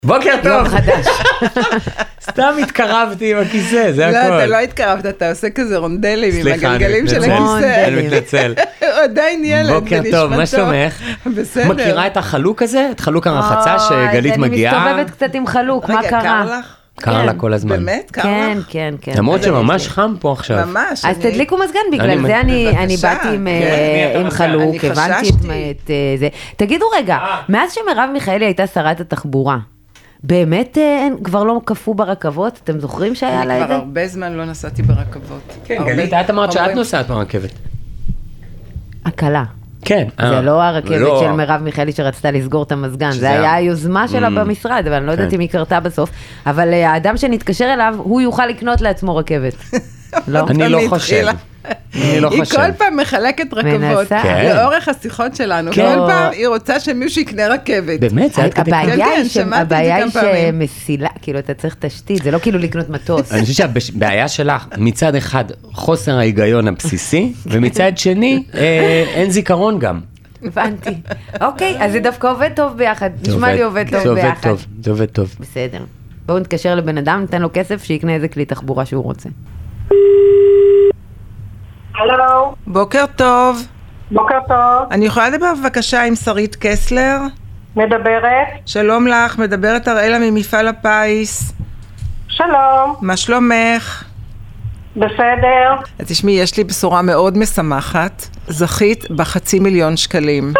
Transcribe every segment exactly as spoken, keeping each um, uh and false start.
בוקר טוב. יום חדש. סתם התקרבתי עם הכיסא, זה הכל. לא, אתה לא התקרבת, אתה עושה כזה רונדלים עם סליחה, הגלגלים של אני מתנצל. הכיסא. אני מתנצל. הוא עדיין ילד בוקר טוב, מה שלומך? בסדר. מכירה את החלוק הזה? את חלוק הרחצה שגלית מגיעה? אני מסתובבת קצת עם חלוק, מה רגע, קרה? קר לך? קרה לה כל הזמן. באמת? קר כן, לך? כן, כן. למרות שממש חם פה עכשיו. ממש. אז אני- תדליקו מזגן, אני- בגלל זה אני אני בבקשה, באתי עם, כן, אה, מי עם אתה? חלוק, אני הבנתי חששתי. את את, אה, זה. תגידו רגע, מאז שמרב מיכאלי הייתה שרת התחבורה, באמת אה, אין- כבר לא קפוא ברכבות? אתם זוכרים שהיה לה אני את כבר זה? הרבה זמן לא נסעתי ברכבות. כן, הרבה- גלית, את אמרת שאת הרבה- נוסעת ברכבת. הקלה. כן. זה לא הרכבת לא. של מרב מיכאלי שרצתה לסגור את המזגן, שזה זה היה ה- היוזמה שלה Mm. במשרד, אבל אני לא יודעת כן. אם היא קרתה בסוף. אבל אה, האדם שנתקשר אליו, הוא יוכל לקנות לעצמו רכבת. לא? אני לא תמיד חושב. התחילה. אני לא היא חושב. כל פעם מחלקת רכבות. מנסה. כן. לאורך השיחות שלנו. כן. כל פעם היא רוצה שמישהו יקנה רכבת. באמת, זה עד כדי כך. כן, הבעיה כן, היא שמעתי את זה הבעיה היא כמה פעמים. שמסילה, כאילו אתה צריך תשתית, זה לא כאילו לקנות מטוס. אני חושב שהבעיה שלך, מצד אחד, חוסר ההיגיון הבסיסי, ומצד שני, אה, אין זיכרון גם. הבנתי. אוקיי, אז זה דווקא עובד טוב ביחד. זה נשמע לי עובד זה טוב עובד ביחד. טוב, זה עובד טוב. בסדר. בואו נתקשר לבן אדם, ניתן לו כסף, שיקנה איזה כלי תחבורה שהוא רוצה. הלו, בוקר טוב. בוקר טוב, אני יכולה לדבר בבקשה עם שרית קסלר? מדברת, שלום לך, מדברת אראלה ממפעל הפיס. שלום, מה שלומך? בסדר, תשמעי, יש לי בשורה מאוד משמחת. זכית בחצי מיליון שקלים.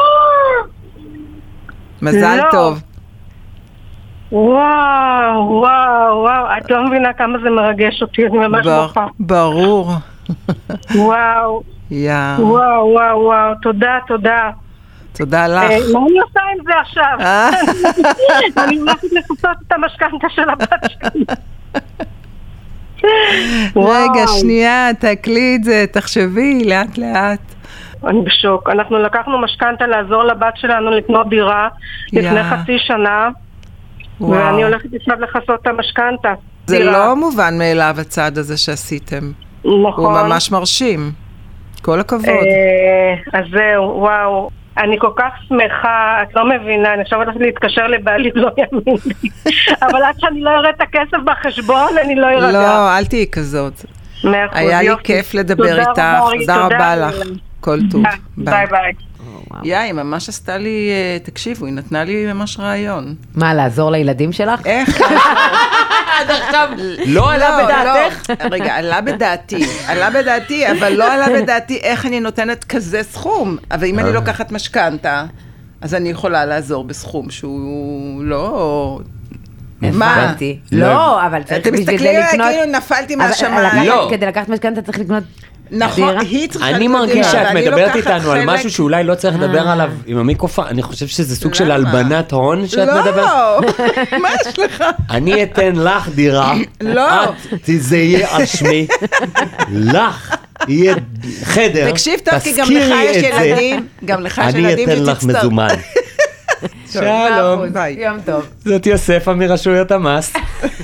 מזל לא. טוב. וואו, וואו, וואו, את לא מבינה כמה זה מרגש אותי, אני ממש בר- בוכה, ברור. וואו, יא, וואו, וואו, וואו, תודה, תודה. תודה לך. אה, מה אני עושה עם זה עכשיו? אה, אני הולכת לפצות את המשכנתה של הבת שלי. רגע, וואו. שנייה, תעכלי את זה, תחשבי, לאט לאט. אני בשוק. אנחנו לקחנו משכנתה לעזור לבת שלנו לקנות דירה לפני יא. חצי שנה, וואו. ואני הולכת עכשיו לחסות את המשכנתה. זה דירה. לא מובן מאליו הצעד הזה שעשיתם. נכון. הוא ממש מרשים. כל הכבוד. אה, אז זהו, וואו. אני כל כך שמחה, את לא מבינה, אני עכשיו הולכת להתקשר לבעלי, לא יאמין לי. אבל עד שאני לא אראה את הכסף בחשבון, אני לא ארגע. לא, אל תהיי כזאת. מאה אחוז, היה לי יופי. כיף לדבר תודה איתך, רבה, תודה רבה לך. אילן. כל טוב. ביי ביי. יא, היא ממש עשתה לי, אה, תקשיבו, היא נתנה לי ממש רעיון. מה, לעזור לילדים שלך? איך? עד עכשיו לא עלה לא, בדעתך? לא. רגע, עלה בדעתי, עלה בדעתי, אבל לא עלה בדעתי איך אני נותנת כזה סכום. אבל אם אני לוקחת משכנתה, אז אני יכולה לעזור בסכום שהוא לא... מה? הבנתי. לא, אבל צריך אתם בשביל זה מסתכלים עליי לקנות... כאילו נפלתי אבל מהשמיים. לקחת- לא. כדי לקחת משכנתה צריך לקנות נכון, דירה. היא צריכה אני לקנות מרגיש דירה, שאת ואני מדברת לוקחת איתנו על חלק- משהו שאולי לא צריך לדבר עליו עם המיקרופון. אני חושב שזה סוג של למה? הלבנת הון שאת מדברת. לא, מה יש לך? אני אתן לך דירה, לא. את, זה יהיה על שמי, לך יהיה חדר, תקשיב טוב, כי גם תזכירי לך יש את זה. ילדים, גם לך יש אני ילדים אתן לך שתצטרך. מזומן. שלום, ביי. יום טוב. זאת יוספה מרשויות המס.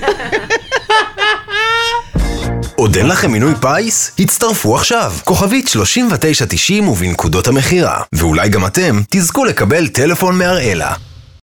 עוד אין לכם מינוי פייס? הצטרפו עכשיו, כוכבית שלושים ותשע תשעים ובנקודות המחירה. ואולי גם אתם תזכו לקבל טלפון מהראלה.